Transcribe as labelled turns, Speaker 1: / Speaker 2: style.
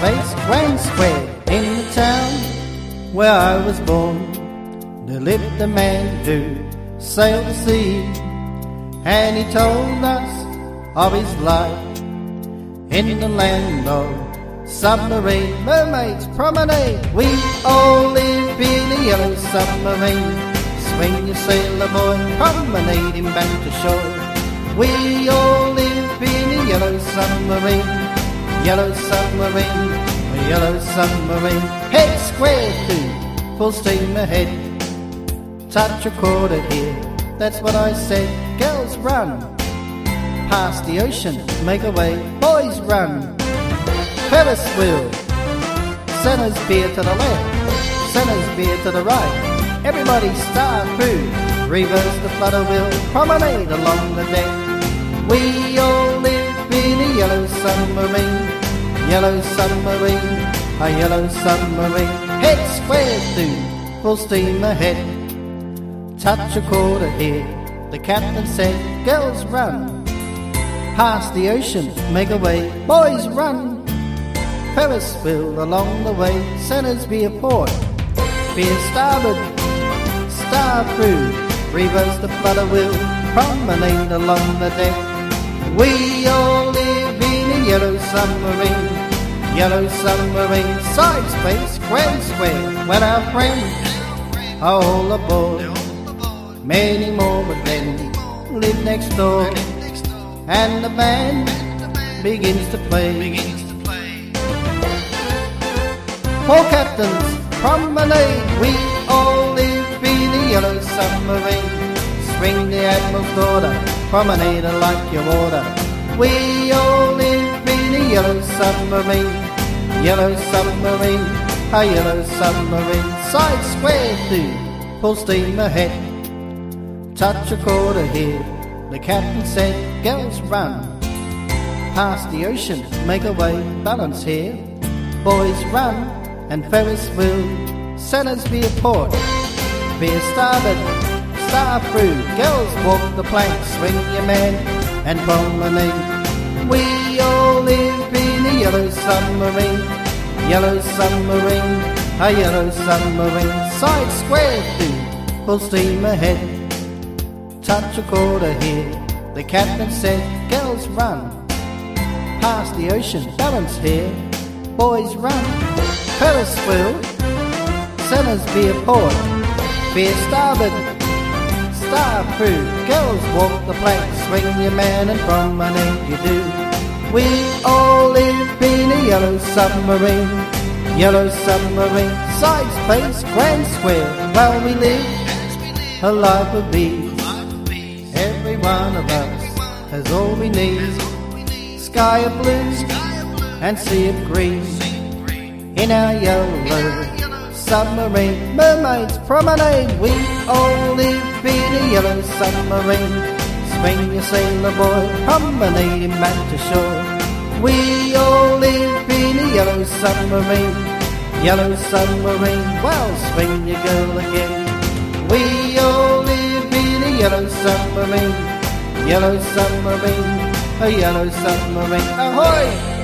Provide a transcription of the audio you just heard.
Speaker 1: space, grand square. In the town where I was born, there lived a man who sailed the sea, and he told us of his life in the land of submarine mermaids promenade. We all live in a yellow submarine. Swing your sailor boy, promenading back to shore. We all live in a yellow submarine, yellow submarine, a yellow submarine. Head square to full steam ahead. Touch a quarter here, that's what I said. Girls run past the ocean, make a way. Boys run Ferris wheel. Center's beer to the left, center's beer to the right. Everybody start through, reverse the flutter wheel, promenade along the deck. We all live in a yellow submarine, yellow submarine, a yellow submarine. Head square through, full steam ahead. Touch a quarter here, the captain said. Girls run past the ocean, make a way. Boys run Ferris wheel along the way. Center's be a port, be a starboard, star through, reverse the flutter wheel, promenade along the deck. We all live in a yellow submarine, yellow submarine. Side space, grand square, when our friends are all aboard. Many more but then live next door, and the band begins to play. Four captains promenade. We all live in a yellow submarine. Swing the admiral's daughter, promenade her like your order. We all live in a yellow submarine, yellow submarine, a yellow submarine. Side square through, full steam ahead. Touch a quarter here, the captain said. Girls run past the ocean, make a way. Balance here, boys run, and Ferris wheel. Centers be a port, be a starboard, star through. Girls walk the plank, swing your man, and promenade. We all live in a yellow submarine, yellow submarine, a yellow submarine. Side square through, full steam ahead. Touch a quarter here, the captain said. Girls run past the ocean, balance here. Boys run Ferris wheel. Centers be a port, be a starboard, star through. Girls walk the plank, swing your man, and promenade you do. We all live in a yellow submarine, yellow submarine. Side space, grand square, while we live a life of ease. Every one of us has all we need. Sky of blue and sea of green. In our yellow submarine, mermaids promenade. We all live in a yellow submarine. Swing your sailor boy, promenading back to shore. We all live in a yellow submarine, yellow submarine. Well, swing your girl again. We all live in a yellow submarine, yellow submarine, a yellow submarine. Ahoy!